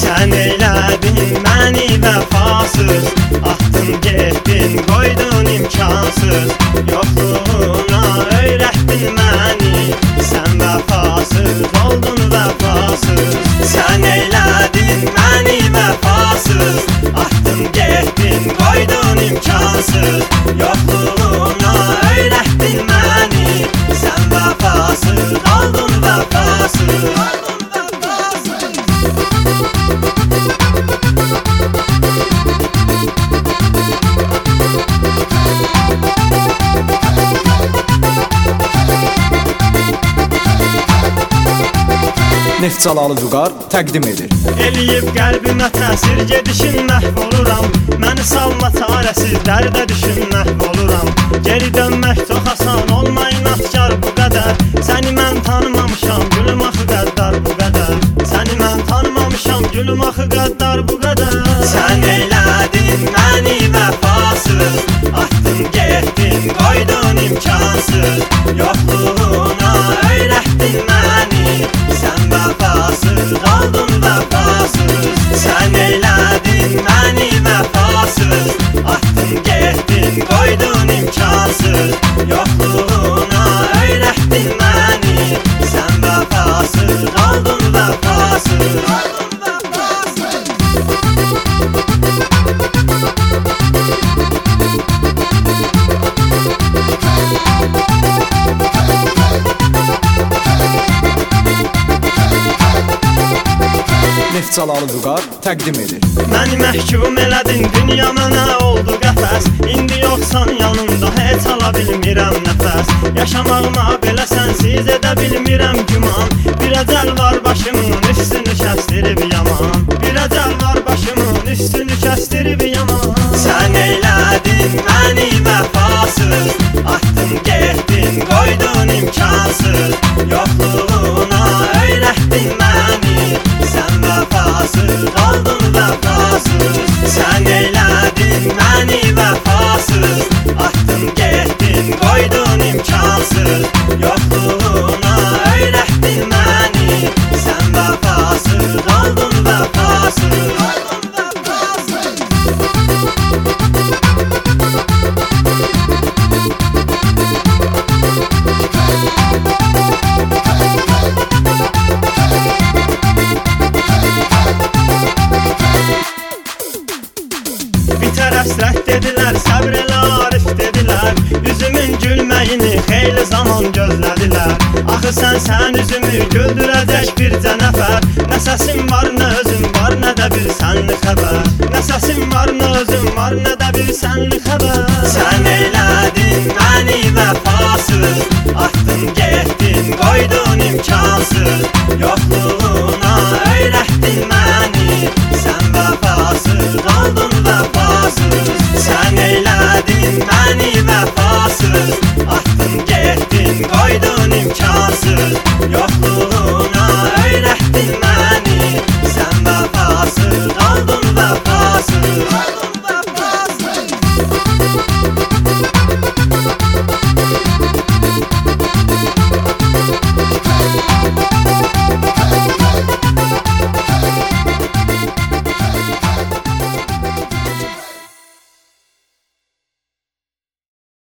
Sən eylədin məni vəfasız, atdın getdin qoydun imkansız. Yoxluğuna öyrətdin məni, sən vəfasız oldun vəfasız. Sən eylədin məni vəfasız, atdın getdin qoydun imkansız. Yoxluğuna öyrətdin məni, sən vəfasız oldun vəfasız. Neftçalalı Vüqar təqdim edir. Eləyib qəlbimə təsir gedişin məhv oluram. Məni salma çarəsiz dərdə düşün məhv oluram. Geri dönmək çox asan olma inatçar bu qədər. Səni mən tanımamışam gülüm axı qəddar bu qədər. Səni mən tanımamışam gülüm axı qəddar bu qədər. Sən eylədin məni vəfasız, atdın getdin qoydun imkansız. Yoxluğuna öyrətdin məni, sən vəfasız oldun vəfasız. Sən eylədin məni vəfasız, atdın getdin qoydun imkansız. Yoxluğuna öyrətdin məni, sən vəfasız oldun vəfasız. Neftçalalı Vüqar təqdim edir. Məni məhkum elədin, dünya mənə oldu qəfəs. İndi yoxsan yanımda, heç ala bilmirəm nəfəs. Yaşamağıma belə sənsiz edə bilmirəm güman. Bir əcəl var başımın üstünü kəstirib yaman. Bir əcəl var başımın üstünü kəstirib yaman. Sən eylədin məni vəfasız, atdın getdin qoydun imkansız. Yoxluğuna öyrətdin məni, sən vəfasız oldun vəfasız. Sən eylədin məni vəfasız, atdın getdin qoydun imkansız. Yoxluğuna öyrətdin məni, sən vəfasız oldun vəfasız. Həsrət dedilər, səbr elə arif dedilər. Üzümün gülməyini xeyli zaman gözlədilər. Axı sən üzümü güldürəcək bircə nəfər. Nə səsim var, nə özüm var, nə də bir sənli xəbər. Nə səsim var, nə özüm var, nə də bir sənli xəbər. Sən eylədin məni vəfasız, atdın getdin qoydun imkansız. Yoxluğuna öyrətdin